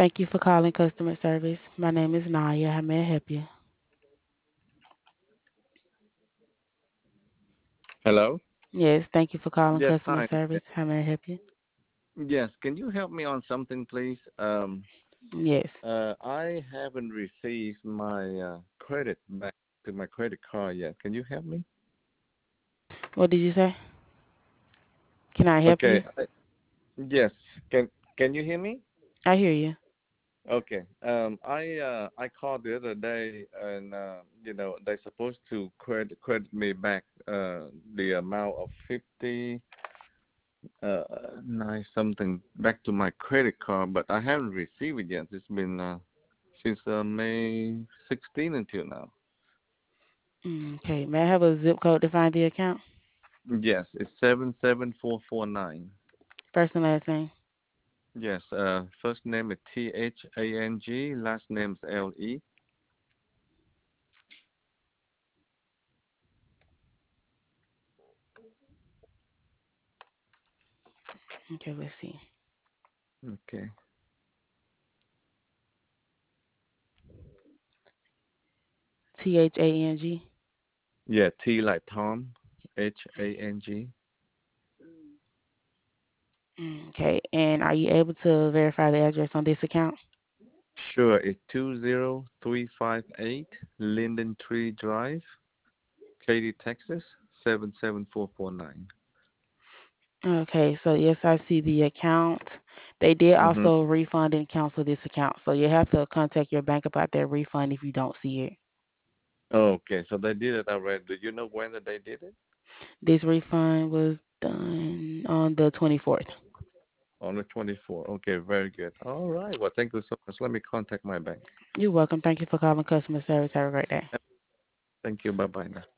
Thank you for calling customer service. My name is Naya. How may I help you? Hello? Yes, thank you for calling Yes, customer hi. service. How may I help you? Yes, can you help me on something, please? Yes. I haven't received my credit back to my credit card yet. Can you help me? What did you say? Can I help Okay. you? Yes. Can you hear me? I hear you. Okay. I called the other day, and they're supposed to credit me back the amount of 50 uh nice something back to my credit card, but I haven't received it yet. It's been since May 16 until now. Okay. May I have a zip code to find the account? Yes, it's 77449. First and last name. Yes, first name is Thang, last name is Le. Okay, let's see. Okay. Thang. Yeah, T like Tom, Hang. Okay. And are you able to verify the address on this account? Sure, it's 20358 Linden Tree Drive, Katy, Texas, 77449. Okay, so yes, I see the account. They did Mm-hmm. also refund and cancel this account. So you have to contact your bank about that refund if you don't see it. Okay, so they did it already. Do you know when that they did it? This refund was done on the 24th. On the 24th. Okay, very good. All right. Well, thank you so much. Let me contact my bank. You're welcome. Thank you for calling customer service. Have a great day. Thank you. Bye bye now.